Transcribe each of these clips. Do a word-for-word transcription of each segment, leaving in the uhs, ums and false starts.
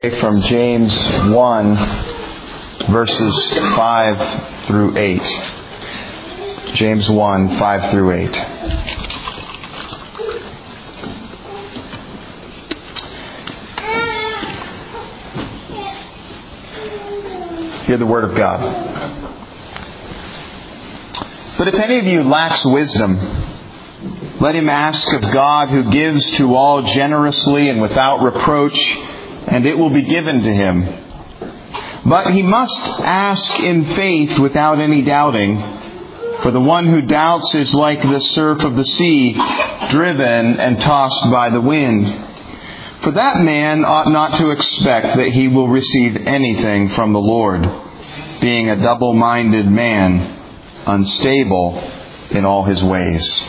From James one, verses five through eight. James one, five through eight. Hear the word of God. But if any of you lacks wisdom, let him ask of God, who gives to all generously and without reproach, and it will be given to him. But he must ask in faith without any doubting. For the one who doubts is like the surf of the sea, driven and tossed by the wind. For that man ought not to expect that he will receive anything from the Lord, being a double-minded man, unstable in all his ways.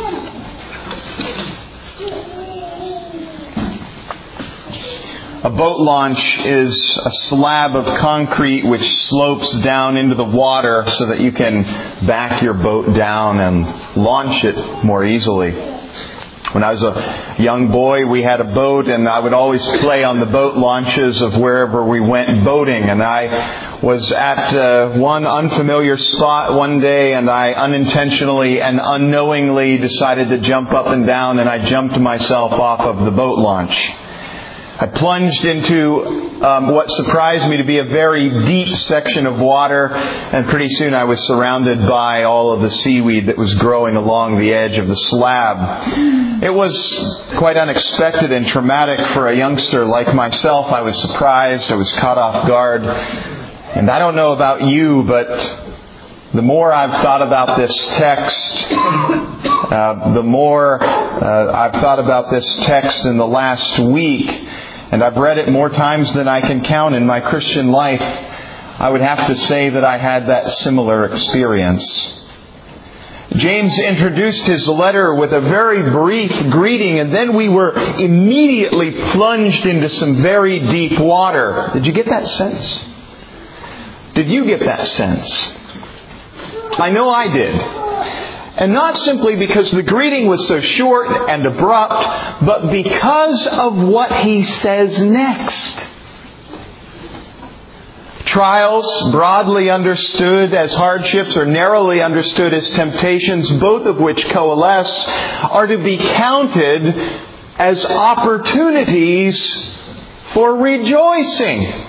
A boat launch is a slab of concrete which slopes down into the water so that you can back your boat down and launch it more easily. When I was a young boy, we had a boat, and I would always play on the boat launches of wherever we went boating. And I was at uh, one unfamiliar spot one day, and I unintentionally and unknowingly decided to jump up and down, and I jumped myself off of the boat launch. I plunged into um, what surprised me to be a very deep section of water, and pretty soon I was surrounded by all of the seaweed that was growing along the edge of the slab. It was quite unexpected and traumatic for a youngster like myself. I was surprised. I was caught off guard. And I don't know about you, but the more I've thought about this text, uh, the more uh, I've thought about this text in the last week, and I've read it more times than I can count in my Christian life, I would have to say that I had that similar experience. James introduced his letter with a very brief greeting, and then we were immediately plunged into some very deep water. Did you get that sense? Did you get that sense? I know I did. And not simply because the greeting was so short and abrupt, but because of what he says next. Trials, broadly understood as hardships or narrowly understood as temptations, both of which coalesce, are to be counted as opportunities for rejoicing.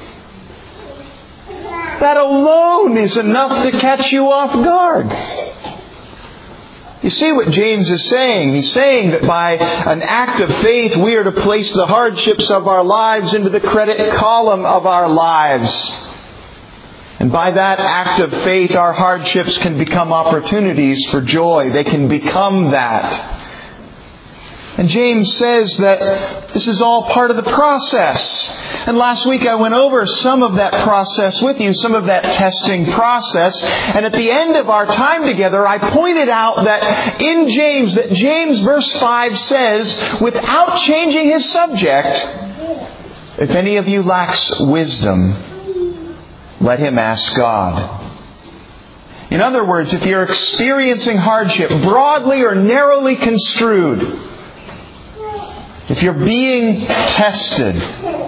That alone is enough to catch you off guard. You see what James is saying? He's saying that by an act of faith, we are to place the hardships of our lives into the credit column of our lives. And by that act of faith, our hardships can become opportunities for joy. They can become that. And James says that this is all part of the process. And last week I went over some of that process with you, some of that testing process. And at the end of our time together, I pointed out that in James, that James verse five says, without changing his subject, if any of you lacks wisdom, let him ask God. In other words, if you're experiencing hardship, broadly or narrowly construed, if you're being tested,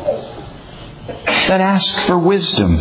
then ask for wisdom.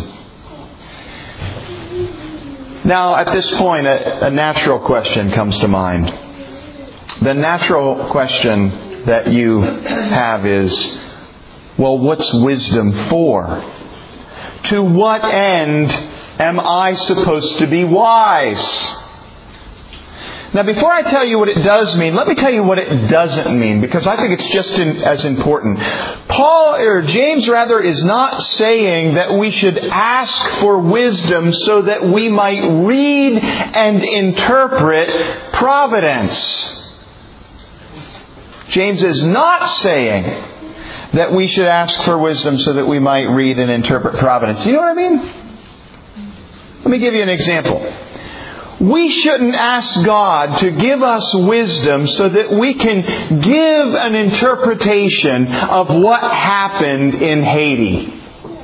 Now, at this point, a, a natural question comes to mind. The natural question that you have is, well, what's wisdom for? To what end am I supposed to be wise? Now, before I tell you what it does mean, let me tell you what it doesn't mean, because I think it's just in, as important. Paul, or James rather, is not saying that we should ask for wisdom so that we might read and interpret providence. James is not saying that we should ask for wisdom so that we might read and interpret providence. You know what I mean? Let me give you an example. We shouldn't ask God to give us wisdom so that we can give an interpretation of what happened in Haiti.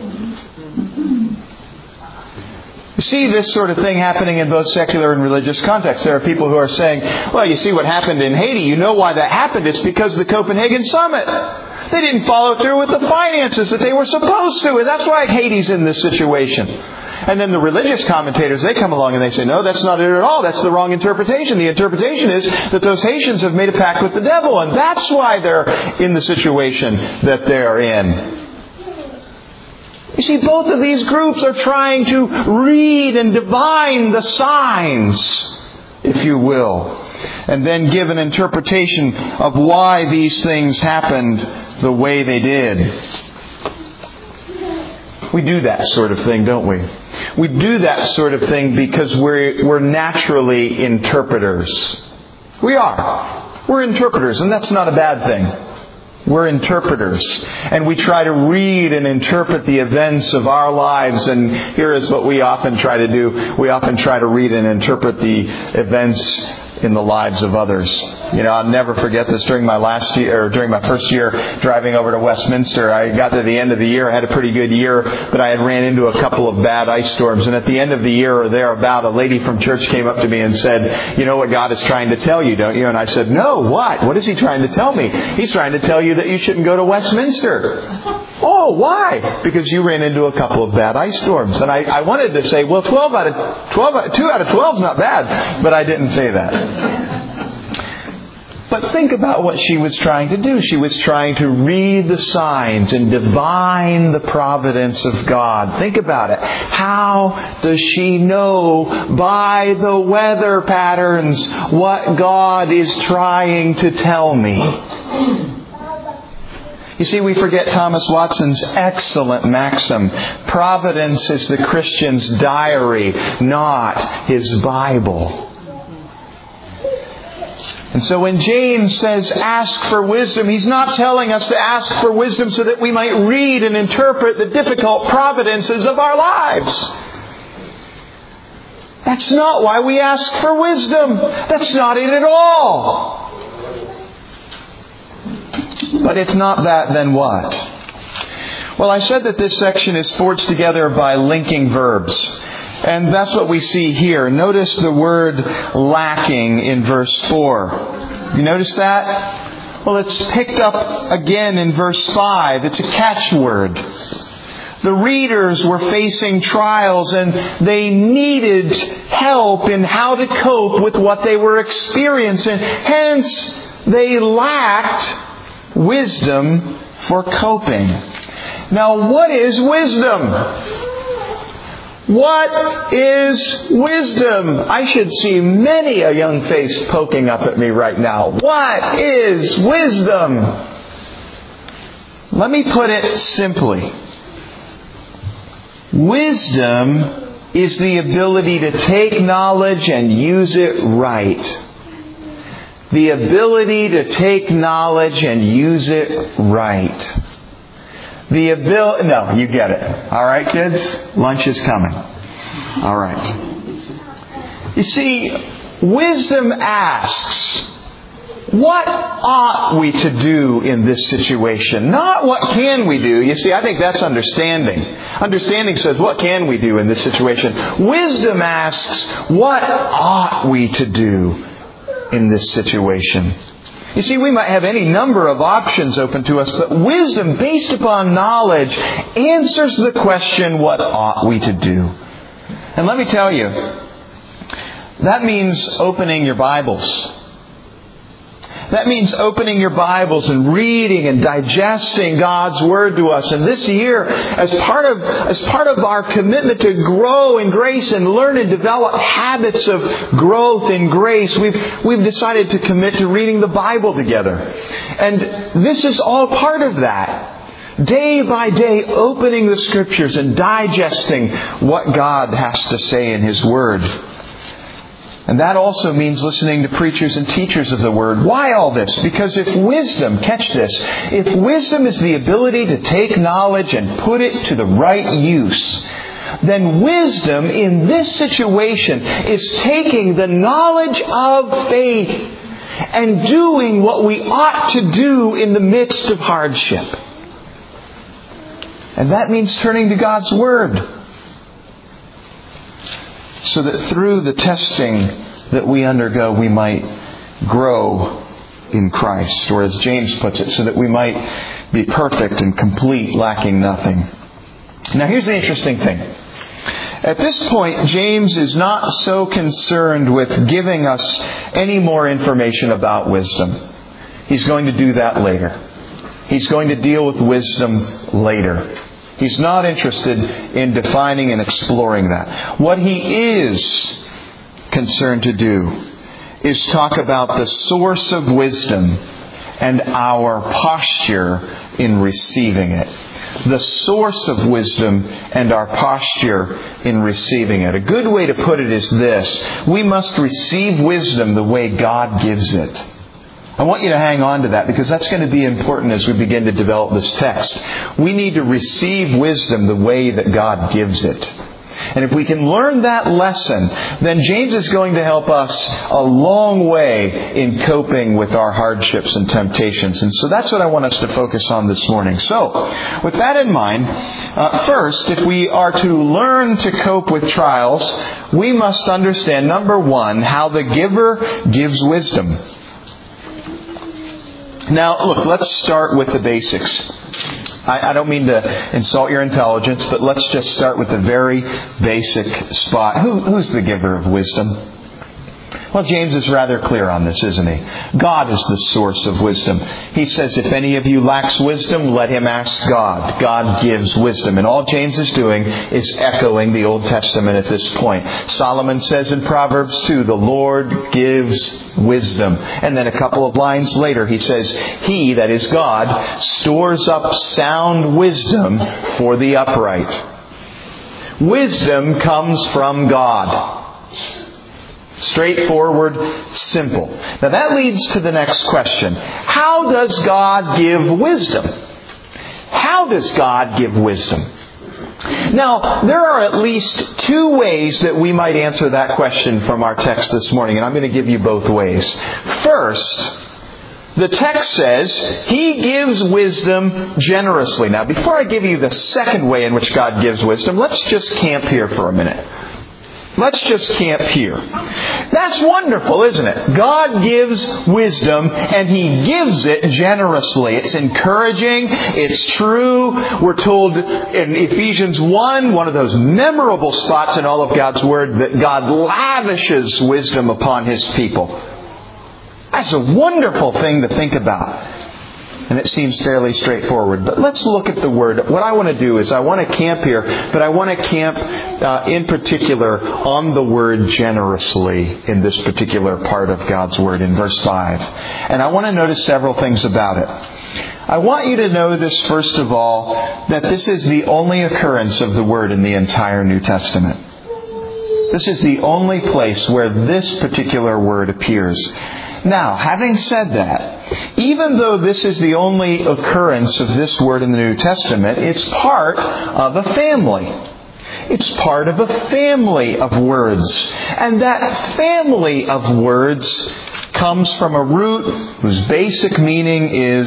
You see this sort of thing happening in both secular and religious contexts. There are people who are saying, well, you see what happened in Haiti. You know why that happened. It's because of the Copenhagen Summit. They didn't follow through with the finances that they were supposed to. And that's why Haiti's in this situation. And then the religious commentators, they come along and they say, no, that's not it at all. That's the wrong interpretation. The interpretation is that those Haitians have made a pact with the devil. And that's why they're in the situation that they're in. You see, both of these groups are trying to read and divine the signs, if you will, and then give an interpretation of why these things happened the way they did. We do that sort of thing, don't we? We do that sort of thing because we're, we're naturally interpreters. We are. We're interpreters, and that's not a bad thing. We're interpreters. And we try to read and interpret the events of our lives. And here is what we often try to do. We often try to read and interpret the events in the lives of others. You know, I'll never forget this. During my last year, or during my first year driving over to Westminster, I got to the end of the year. I had a pretty good year, but I had ran into a couple of bad ice storms. And at the end of the year or thereabout, a lady from church came up to me and said, you know what God is trying to tell you, don't you? And I said, no, what? What is He trying to tell me? He's trying to tell you that you shouldn't go to Westminster. Oh, why? Because you ran into a couple of bad ice storms. And I, I wanted to say, well, twelve out of twelve, two out of twelve is not bad. But I didn't say that. But think about what she was trying to do. She was trying to read the signs and divine the providence of God. Think about it. How does she know by the weather patterns what God is trying to tell me? You see, we forget Thomas Watson's excellent maxim. Providence is the Christian's diary, not his Bible. And so when James says, ask for wisdom, he's not telling us to ask for wisdom so that we might read and interpret the difficult providences of our lives. That's not why we ask for wisdom. That's not it at all. But if not that, then what? Well, I said that this section is forged together by linking verbs. And that's what we see here. Notice the word lacking in verse four. You notice that? Well, it's picked up again in verse five. It's a catchword. The readers were facing trials and they needed help in how to cope with what they were experiencing. Hence, they lacked wisdom for coping. Now, what is wisdom? What is wisdom? I should see many a young face poking up at me right now. What is wisdom? Let me put it simply. Wisdom is the ability to take knowledge and use it right. The ability to take knowledge and use it right. The ability... No, you get it. All right, kids? Lunch is coming. All right. You see, wisdom asks, what ought we to do in this situation? Not what can we do. You see, I think that's understanding. Understanding says, what can we do in this situation? Wisdom asks, what ought we to do in this situation? You see, we might have any number of options open to us, but wisdom based upon knowledge answers the question, what ought we to do? And let me tell you, that means opening your Bibles. That means opening your Bibles and reading and digesting God's Word to us. And this year, as part of as part of our commitment to grow in grace and learn and develop habits of growth in grace, we've we've decided to commit to reading the Bible together. And this is all part of that. Day by day, opening the Scriptures and digesting what God has to say in His Word. And that also means listening to preachers and teachers of the Word. Why all this? Because if wisdom, catch this, if wisdom is the ability to take knowledge and put it to the right use, then wisdom in this situation is taking the knowledge of faith and doing what we ought to do in the midst of hardship. And that means turning to God's Word, so that through the testing that we undergo, we might grow in Christ. Or as James puts it, so that we might be perfect and complete, lacking nothing. Now here's the interesting thing. At this point, James is not so concerned with giving us any more information about wisdom. He's going to do that later. He's going to deal with wisdom later. He's not interested in defining and exploring that. What he is concerned to do is talk about the source of wisdom and our posture in receiving it. The source of wisdom and our posture in receiving it. A good way to put it is this: we must receive wisdom the way God gives it. I want you to hang on to that, because that's going to be important as we begin to develop this text. We need to receive wisdom the way that God gives it. And if we can learn that lesson, then James is going to help us a long way in coping with our hardships and temptations. And so that's what I want us to focus on this morning. So, with that in mind, uh, first, if we are to learn to cope with trials, we must understand, number one, how the giver gives wisdom. Now, look, let's start with the basics. I, I don't mean to insult your intelligence, but let's just start with the very basic spot. Who, who's the giver of wisdom? Well, James is rather clear on this, isn't he? God is the source of wisdom. He says, if any of you lacks wisdom, let him ask God. God gives wisdom. And all James is doing is echoing the Old Testament at this point. Solomon says in Proverbs two, the Lord gives wisdom. And then a couple of lines later, he says, He, that is God, stores up sound wisdom for the upright. Wisdom comes from God. Straightforward, simple. Now that leads to the next question. How does God give wisdom? How does God give wisdom? Now, there are at least two ways that we might answer that question from our text this morning, and I'm going to give you both ways. First, the text says, He gives wisdom generously. Now, before I give you the second way in which God gives wisdom, let's just camp here for a minute. Let's just camp here. That's wonderful, isn't it? God gives wisdom, and He gives it generously. It's encouraging. It's true. We're told in Ephesians one, one of those memorable spots in all of God's Word, that God lavishes wisdom upon His people. That's a wonderful thing to think about. And it seems fairly straightforward. But let's look at the Word. What I want to do is I want to camp here, but I want to camp uh, in particular on the word generously in this particular part of God's Word in verse five. And I want to notice several things about it. I want you to notice, first of all, that this is the only occurrence of the word in the entire New Testament. This is the only place where this particular word appears. Now, having said that, even though this is the only occurrence of this word in the New Testament, it's part of a family. It's part of a family of words. And that family of words comes from a root whose basic meaning is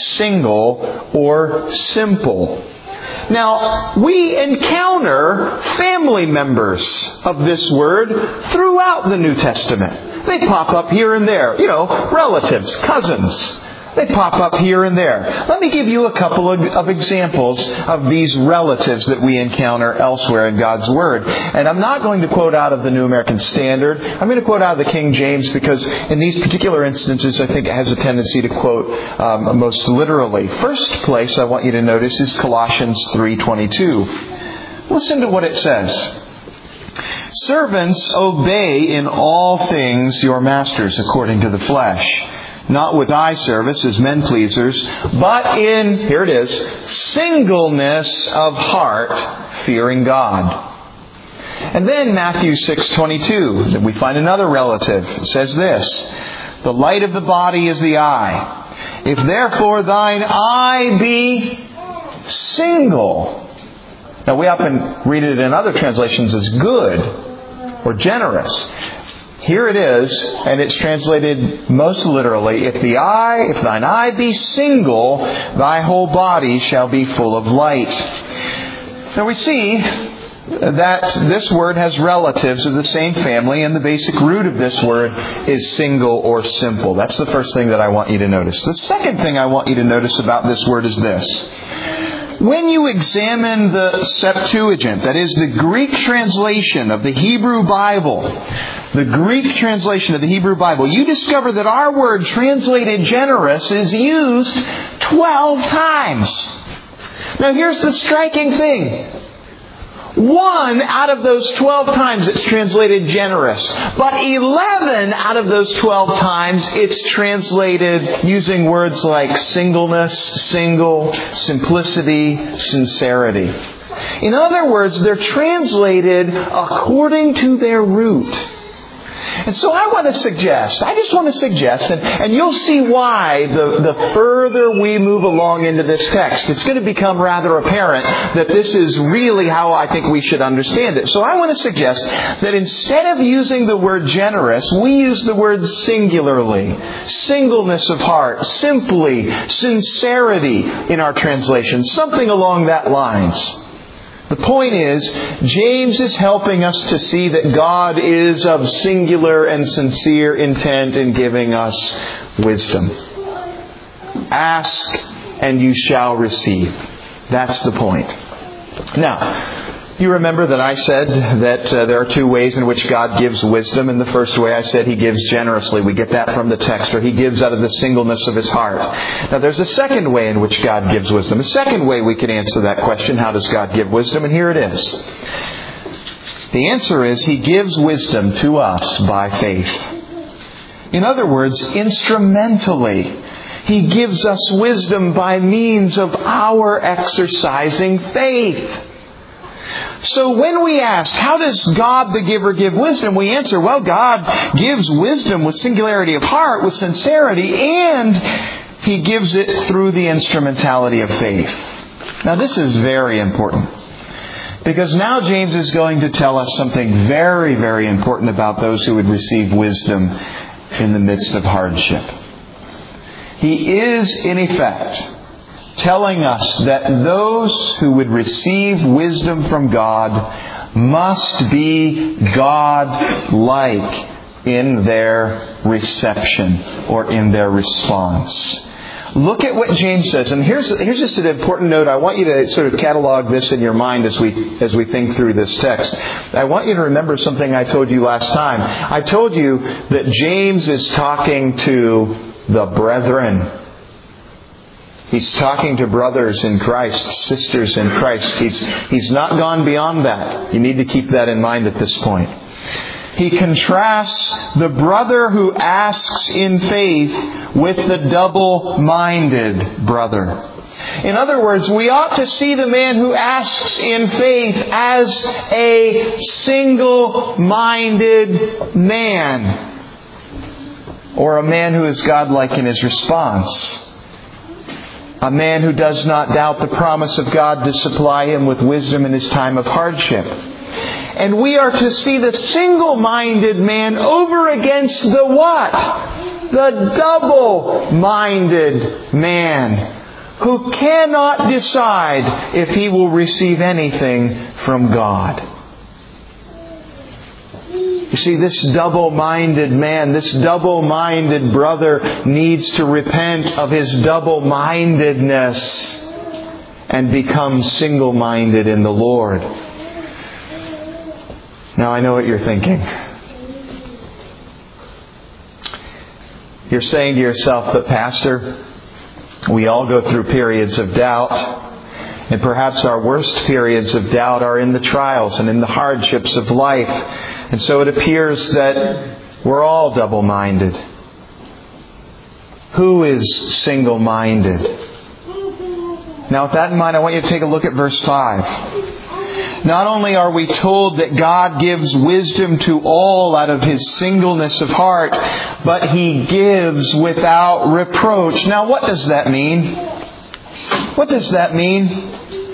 single or simple. Now, we encounter family members of this word throughout the New Testament. They pop up here and there. You know, relatives, cousins. They pop up here and there. Let me give you a couple of, of examples of these relatives that we encounter elsewhere in God's Word. And I'm not going to quote out of the New American Standard. I'm going to quote out of the King James because in these particular instances I think it has a tendency to quote um, most literally. First place I want you to notice is Colossians three twenty-two. Listen to what it says. Servants, obey in all things your masters according to the flesh, not with eye service as men pleasers, but in, here it is, singleness of heart, fearing God. And then Matthew six twenty-two, we find another relative. It says this, the light of the body is the eye. If therefore thine eye be single. Now we often read it in other translations as good or generous. Here it is, and it's translated most literally, if the eye, if thine eye be single, thy whole body shall be full of light. Now we see that this word has relatives of the same family, and the basic root of this word is single or simple. That's the first thing that I want you to notice. The second thing I want you to notice about this word is this. When you examine the Septuagint, that is the Greek translation of the Hebrew Bible, the Greek translation of the Hebrew Bible, you discover that our word translated generous is used twelve times. Now here's the striking thing. One out of those twelve times it's translated generous. But eleven out of those twelve times it's translated using words like singleness, single, simplicity, sincerity. In other words, they're translated according to their root. And so I want to suggest, I just want to suggest, and, and you'll see why the, the further we move along into this text, it's going to become rather apparent that this is really how I think we should understand it. So I want to suggest that instead of using the word generous, we use the word singularly. Singleness of heart, simply, sincerity in our translation, something along that lines. The point is, James is helping us to see that God is of singular and sincere intent in giving us wisdom. Ask and you shall receive. That's the point. Now, you remember that I said that uh, there are two ways in which God gives wisdom. And the first way I said He gives generously. We get that from the text, or He gives out of the singleness of His heart. Now there's a second way in which God gives wisdom. A second way we can answer that question, how does God give wisdom? And here it is. The answer is He gives wisdom to us by faith. In other words, instrumentally. He gives us wisdom by means of our exercising faith. So when we ask, how does God the giver give wisdom? We answer, well, God gives wisdom with singularity of heart, with sincerity, and He gives it through the instrumentality of faith. Now this is very important. Because now James is going to tell us something very, very important about those who would receive wisdom in the midst of hardship. He is, in effect, telling us that those who would receive wisdom from God must be God-like in their reception or in their response. Look at what James says. And here's here's just an important note. I want you to sort of catalog this in your mind as we as we think through this text. I want you to remember something I told you last time. I told you that James is talking to the brethren. He's talking to brothers in Christ, sisters in Christ. He's, he's not gone beyond that. You need to keep that in mind at this point. He contrasts the brother who asks in faith with the double-minded brother. In other words, we ought to see the man who asks in faith as a single-minded man, or a man who is godlike in his response. A man who does not doubt the promise of God to supply him with wisdom in his time of hardship. And we are to see the single-minded man over against the what? The double-minded man who cannot decide if he will receive anything from God. You see, this double-minded man, this double-minded brother needs to repent of his double-mindedness and become single-minded in the Lord. Now, I know what you're thinking. You're saying to yourself, but Pastor, we all go through periods of doubt. And perhaps our worst periods of doubt are in the trials and in the hardships of life. And so it appears that we're all double-minded. Who is single-minded? Now with that in mind, I want you to take a look at verse five. Not only are we told that God gives wisdom to all out of His singleness of heart, but He gives without reproach. Now what does that mean? What does that mean?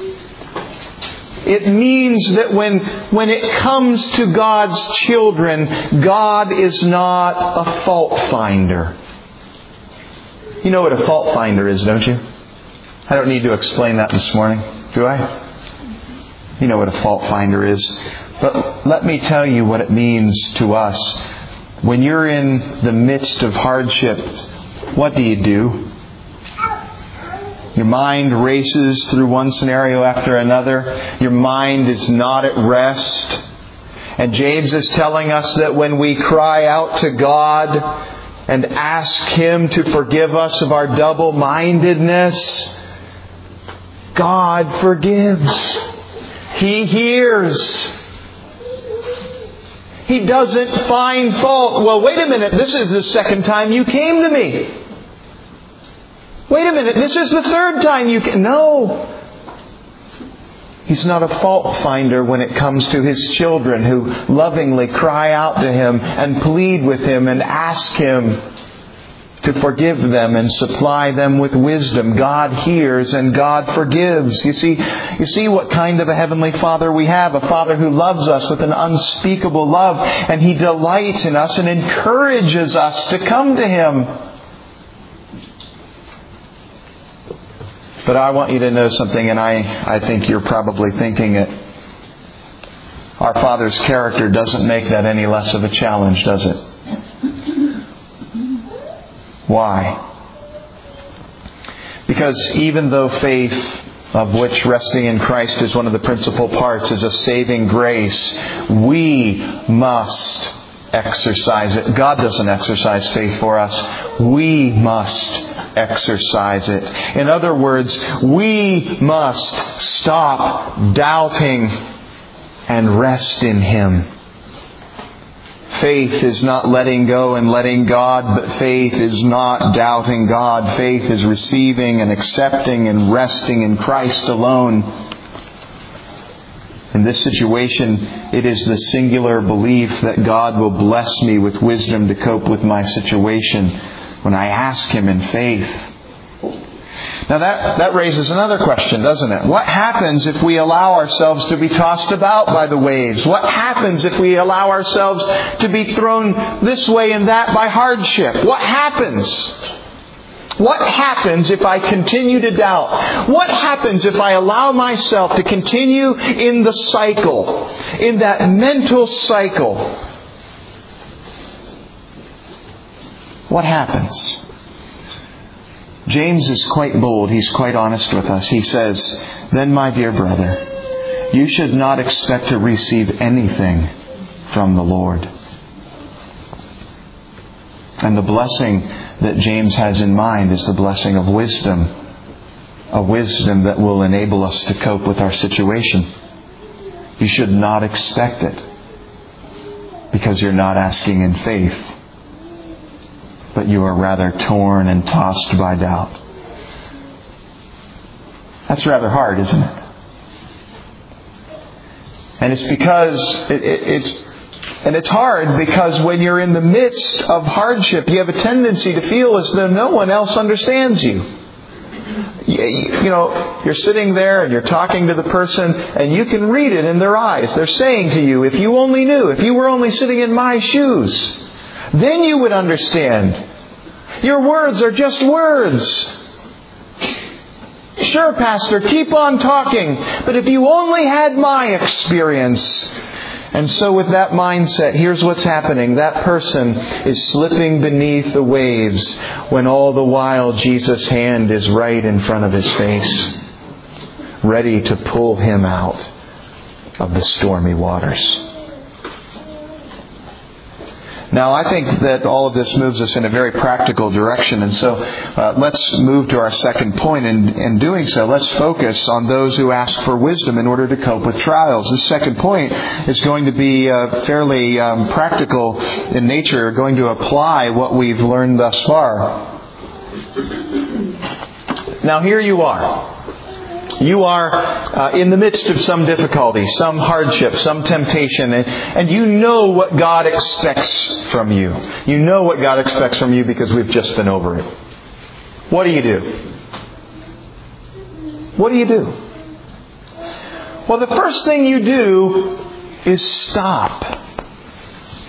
It means that when, when it comes to God's children, God is not a fault finder. You know what a fault finder is, don't you? I don't need to explain that this morning, do I? You know what a fault finder is. But let me tell you what it means to us. When you're in the midst of hardship, what do you do? Your mind races through one scenario after another. Your mind is not at rest. And James is telling us that when we cry out to God and ask Him to forgive us of our double-mindedness, God forgives. He hears. He doesn't find fault. Well, wait a minute. This is the second time you came to me. Wait a minute. This is the third time you came. No. He's not a fault finder when it comes to His children who lovingly cry out to Him and plead with Him and ask Him to forgive them and supply them with wisdom. God hears and God forgives. You see, you see what kind of a Heavenly Father we have. A Father who loves us with an unspeakable love, and He delights in us and encourages us to come to Him. But I want you to know something, and I, I think you're probably thinking it. Our Father's character doesn't make that any less of a challenge, does it? Why? Because even though faith, of which resting in Christ is one of the principal parts, is a saving grace, we must exercise it. God doesn't exercise faith for us. We must exercise it. In other words, we must stop doubting and rest in Him. Faith is not letting go and letting God, but faith is not doubting God. Faith is receiving and accepting and resting in Christ alone. In this situation, it is the singular belief that God will bless me with wisdom to cope with my situation when I ask Him in faith. Now that, that raises another question, doesn't it? What happens if we allow ourselves to be tossed about by the waves? What happens if we allow ourselves to be thrown this way and that by hardship? What happens? What happens if I continue to doubt? What happens if I allow myself to continue in the cycle, in that mental cycle? What happens? James is quite bold. He's quite honest with us. He says, "Then, my dear brother, you should not expect to receive anything from the Lord." And the blessing that James has in mind is the blessing of wisdom. A wisdom that will enable us to cope with our situation. You should not expect it, because you're not asking in faith, but you are rather torn and tossed by doubt. That's rather hard, isn't it? And it's because it, it, it's and it's hard because when you're in the midst of hardship, you have a tendency to feel as though no one else understands you. You, you know, you're sitting there and you're talking to the person, and you can read it in their eyes. They're saying to you, "If you only knew, if you were only sitting in my shoes, then you would understand. Your words are just words. Sure, Pastor, keep on talking. But if you only had my experience." And so with that mindset, here's what's happening. That person is slipping beneath the waves when all the while Jesus' hand is right in front of his face, ready to pull him out of the stormy waters. Now, I think that all of this moves us in a very practical direction. And so uh, let's move to our second point. And in doing so, let's focus on those who ask for wisdom in order to cope with trials. The second point is going to be uh, fairly um, practical in nature, going to apply what we've learned thus far. Now, here you are. You are uh, in the midst of some difficulty, some hardship, some temptation, and, and you know what God expects from you. You know what God expects from you because we've just been over it. What do you do? What do you do? Well, the first thing you do is stop.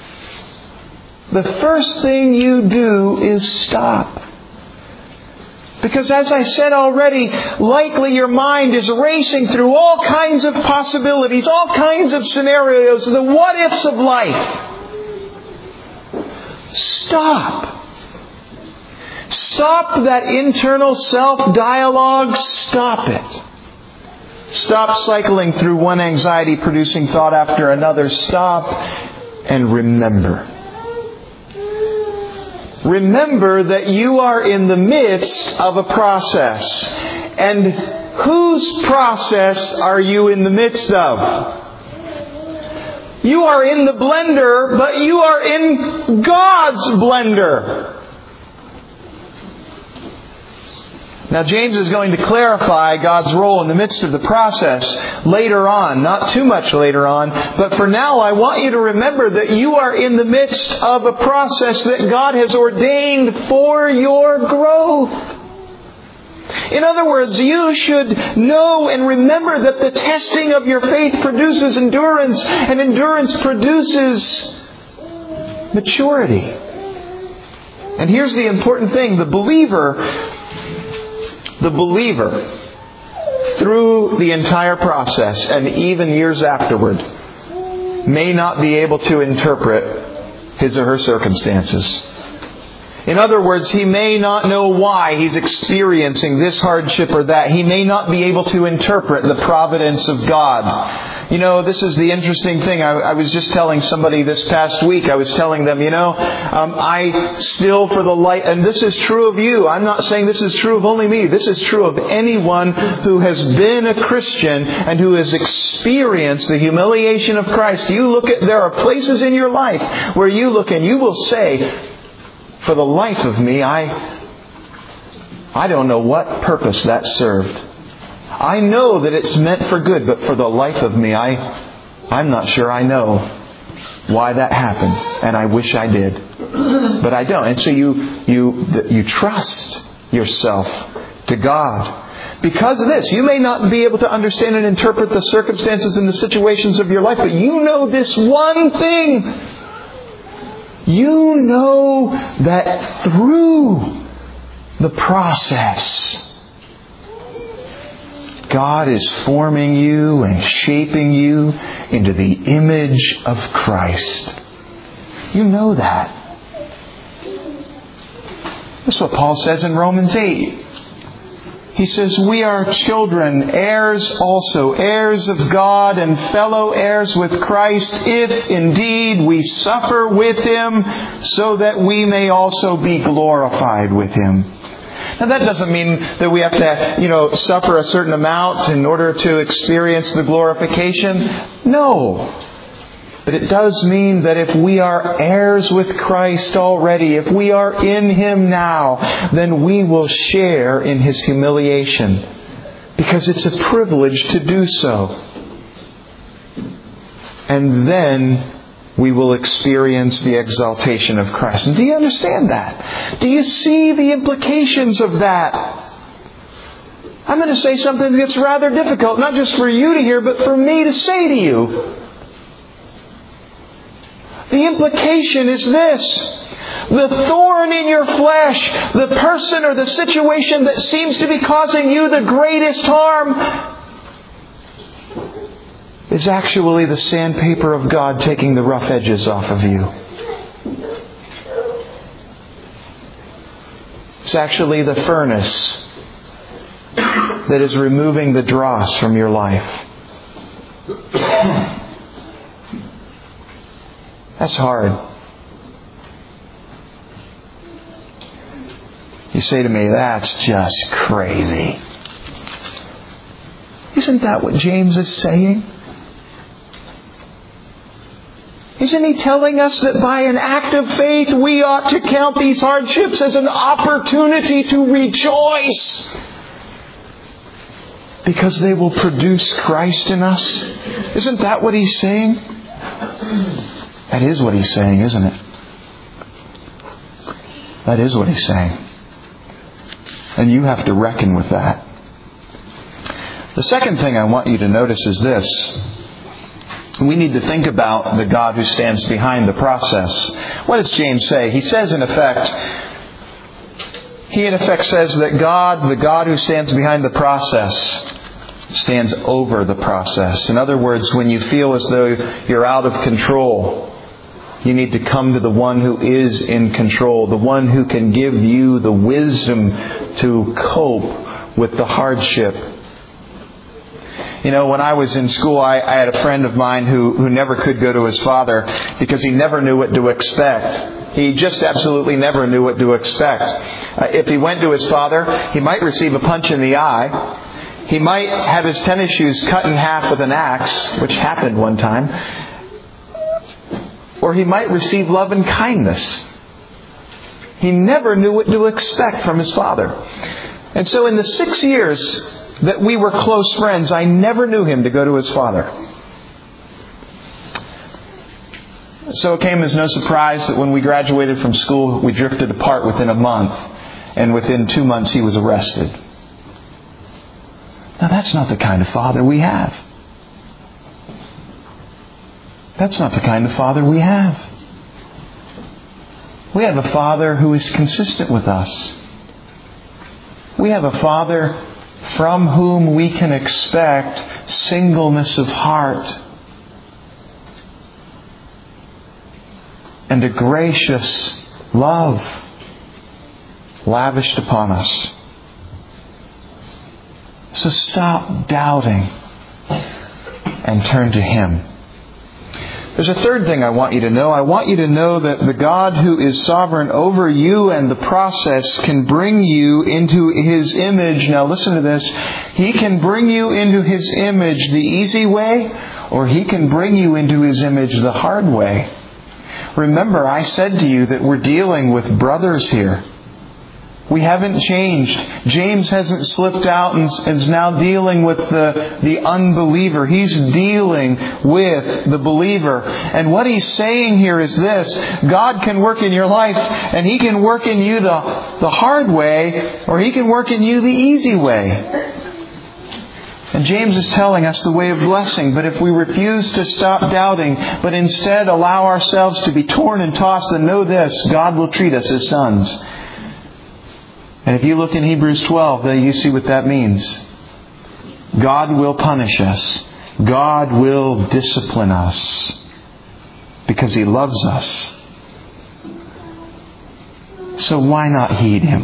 The first thing you do is stop. Because as I said already, likely your mind is racing through all kinds of possibilities, all kinds of scenarios, the what-ifs of life. Stop. Stop that internal self-dialogue. Stop it. Stop cycling through one anxiety-producing thought after another. Stop and remember. Remember that you are in the midst of a process. And whose process are you in the midst of? You are in the blender, but you are in God's blender. Now, James is going to clarify God's role in the midst of the process later on. Not too much later on. But for now, I want you to remember that you are in the midst of a process that God has ordained for your growth. In other words, you should know and remember that the testing of your faith produces endurance, and endurance produces maturity. And here's the important thing. The believer... The believer, through the entire process and even years afterward, may not be able to interpret his or her circumstances. In other words, he may not know why he's experiencing this hardship or that. He may not be able to interpret the providence of God. You know, this is the interesting thing. I, I was just telling somebody this past week, I was telling them, you know, um, I still for the light, and this is true of you. I'm not saying this is true of only me. This is true of anyone who has been a Christian and who has experienced the humiliation of Christ. You look at, there are places in your life where you look and you will say, for the life of me, I, I don't know what purpose that served. I know that it's meant for good, but for the life of me, I, I'm not sure I know why that happened, and I wish I did, but I don't. And so you, you, you trust yourself to God. Because of this, you may not be able to understand and interpret the circumstances and the situations of your life, but you know this one thing. You know that through the process, God is forming you and shaping you into the image of Christ. You know that. That's what Paul says in Romans eight. He says, we are children, heirs also, heirs of God and fellow heirs with Christ, if indeed we suffer with Him, so that we may also be glorified with Him. Now that doesn't mean that we have to, you know, suffer a certain amount in order to experience the glorification. No. But it does mean that if we are heirs with Christ already, if we are in Him now, then we will share in His humiliation. Because it's a privilege to do so. And then we will experience the exaltation of Christ. And do you understand that? Do you see the implications of that? I'm going to say something that's rather difficult, not just for you to hear, but for me to say to you. The implication is this. The thorn in your flesh, the person or the situation that seems to be causing you the greatest harm, is actually the sandpaper of God taking the rough edges off of you. It's actually the furnace that is removing the dross from your life. That's hard. You say to me, that's just crazy. Isn't that what James is saying? Isn't he telling us that by an act of faith we ought to count these hardships as an opportunity to rejoice? Because they will produce Christ in us? Isn't that what he's saying? That is what he's saying, isn't it? That is what he's saying. And you have to reckon with that. The second thing I want you to notice is this. We need to think about the God who stands behind the process. What does James say? He says, in effect, He in effect says that God, the God who stands behind the process, stands over the process. In other words, when you feel as though you're out of control, you need to come to the one who is in control, the one who can give you the wisdom to cope with the hardship. You know, when I was in school, I, I had a friend of mine who, who never could go to his father because he never knew what to expect. He just absolutely never knew what to expect. Uh, if he went to his father, he might receive a punch in the eye. He might have his tennis shoes cut in half with an axe, which happened one time. Or he might receive love and kindness. He never knew what to expect from his father. And so in the six years that we were close friends, I never knew him to go to his father. So it came as no surprise that when we graduated from school, we drifted apart within a month. And within two months, he was arrested. Now that's not the kind of father we have. That's not the kind of father we have. We have a Father who is consistent with us. We have a Father from whom we can expect singleness of heart and a gracious love lavished upon us. So stop doubting and turn to Him. There's a third thing I want you to know. I want you to know that the God who is sovereign over you and the process can bring you into His image. Now listen to this. He can bring you into His image the easy way, or He can bring you into His image the hard way. Remember, I said to you that we're dealing with brothers here. We haven't changed. James hasn't slipped out and is now dealing with the, the unbeliever. He's dealing with the believer. And what he's saying here is this. God can work in your life, and He can work in you the, the hard way, or He can work in you the easy way. And James is telling us the way of blessing. But if we refuse to stop doubting, but instead allow ourselves to be torn and tossed, then know this, God will treat us as sons. And if you look in Hebrews twelve, then you see what that means. God will punish us. God will discipline us because He loves us. So why not heed Him?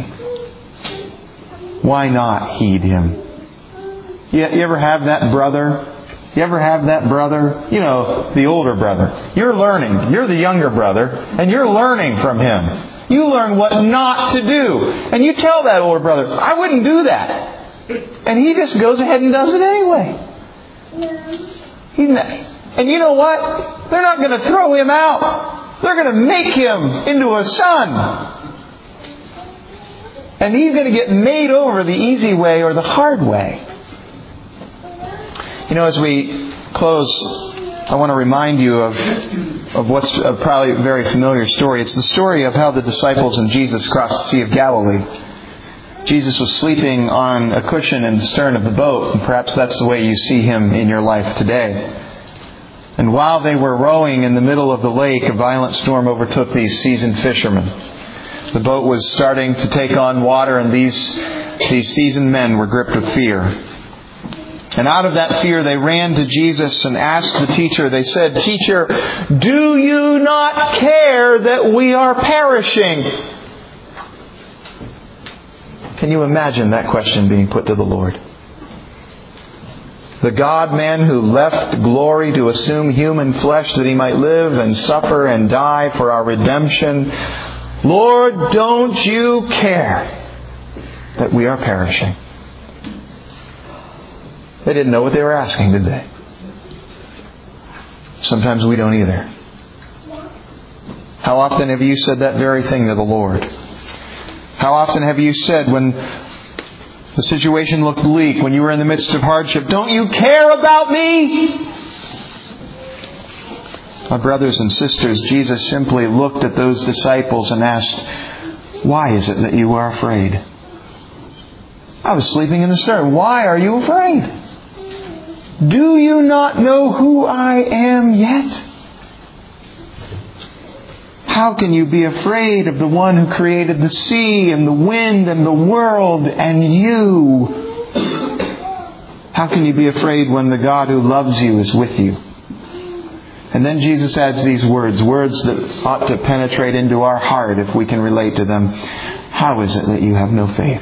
Why not heed Him? You, you ever have that brother? You ever have that brother? You know, the older brother. You're learning. You're the younger brother, and you're learning from him. You learn what not to do. And you tell that older brother, I wouldn't do that. And he just goes ahead and does it anyway. He's not, and you know what? They're not going to throw him out. They're going to make him into a son. And he's going to get made over the easy way or the hard way. You know, as we close, I want to remind you of, of what's a probably a very familiar story. It's the story of how the disciples and Jesus crossed the Sea of Galilee. Jesus was sleeping on a cushion in the stern of the boat, and perhaps that's the way you see Him in your life today. And while they were rowing in the middle of the lake, a violent storm overtook these seasoned fishermen. The boat was starting to take on water, and these, these seasoned men were gripped with fear. And out of that fear, they ran to Jesus and asked the teacher, they said, Teacher, do you not care that we are perishing? Can you imagine that question being put to the Lord? The God-man who left glory to assume human flesh that He might live and suffer and die for our redemption. Lord, don't you care that we are perishing? They didn't know what they were asking, did they? Sometimes we don't either. How often have you said that very thing to the Lord? How often have you said when the situation looked bleak, when you were in the midst of hardship, don't you care about me? My brothers and sisters, Jesus simply looked at those disciples and asked, why is it that you are afraid? I was sleeping in the stern. Why are you afraid? Do you not know who I am yet? How can you be afraid of the one who created the sea and the wind and the world and you? How can you be afraid when the God who loves you is with you? And then Jesus adds these words, words that ought to penetrate into our heart if we can relate to them. How is it that you have no faith?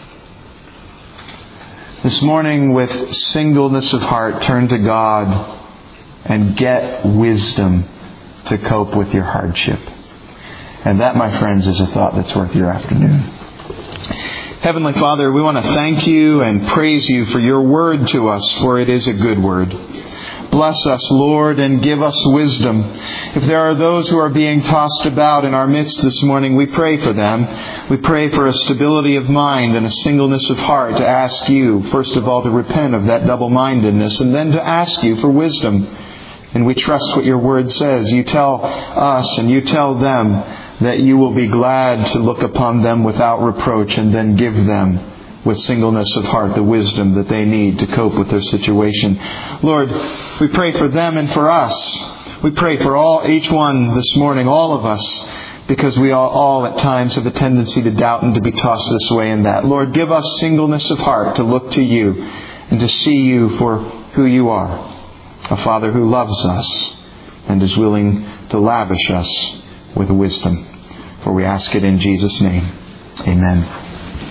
This morning, with singleness of heart, turn to God and get wisdom to cope with your hardship. And that, my friends, is a thought that's worth your afternoon. Heavenly Father, we want to thank you and praise you for your word to us, for it is a good word. Bless us, Lord, and give us wisdom. If there are those who are being tossed about in our midst this morning, we pray for them. We pray for a stability of mind and a singleness of heart to ask you, first of all, to repent of that double-mindedness, and then to ask you for wisdom. And we trust what your word says. You tell us and you tell them that you will be glad to look upon them without reproach and then give them with singleness of heart the wisdom that they need to cope with their situation. Lord, we pray for them and for us. We pray for all, each one this morning, all of us, because we all, all at times have a tendency to doubt and to be tossed this way and that. Lord, give us singleness of heart to look to you and to see you for who you are. A Father who loves us and is willing to lavish us with wisdom. For we ask it in Jesus' name. Amen.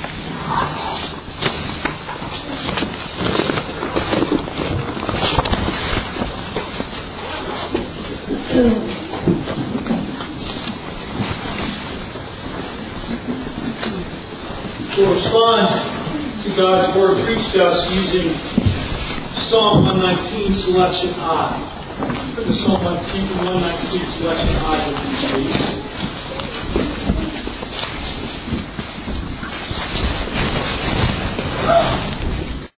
We'll respond to God's Word preached to us using Psalm one nineteen, selection I. Put the Psalm one nineteen, selection I, would you please?